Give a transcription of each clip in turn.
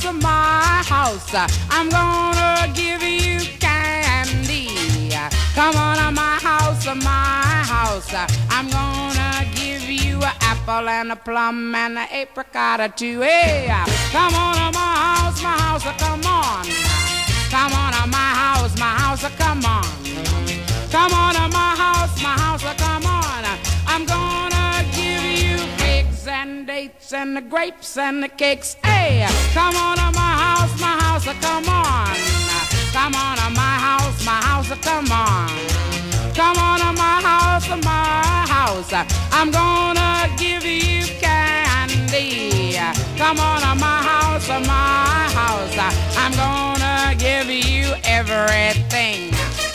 my house. I'm gonna give you candy. Come on to my house, my house. I'm gonna give you an apple and a plum and an apricot too. Hey, come on to my house, come on. Come on to my house, come on. Come on to my house, come on. I'm gonna give you figs and dates and the grapes and the cakes. Hey, come on to my house, come on. Come on to my house, come on. Come on to my house. I'm gonna give you candy. Come on to my house. I'm gonna give you everything.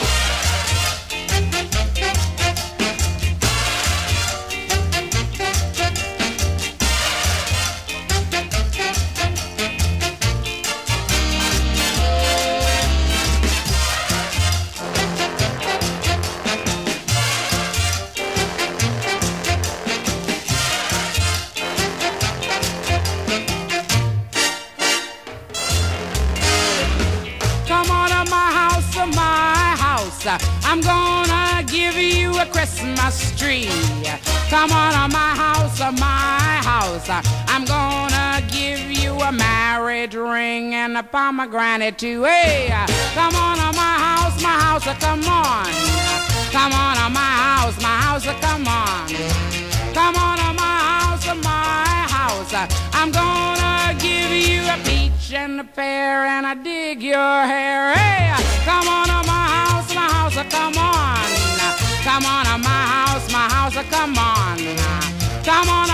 I'm gonna give you a Christmas tree. Come on to my house. I'm gonna give you a marriage ring and a pomegranate too. Hey, come on to my house, come on. Come on to my house, come on. Come on to my house. I'm gonna give you a peach and a pear and I dig your hair. Hey, come on to my house, come on. Come on to my house, come on. Come on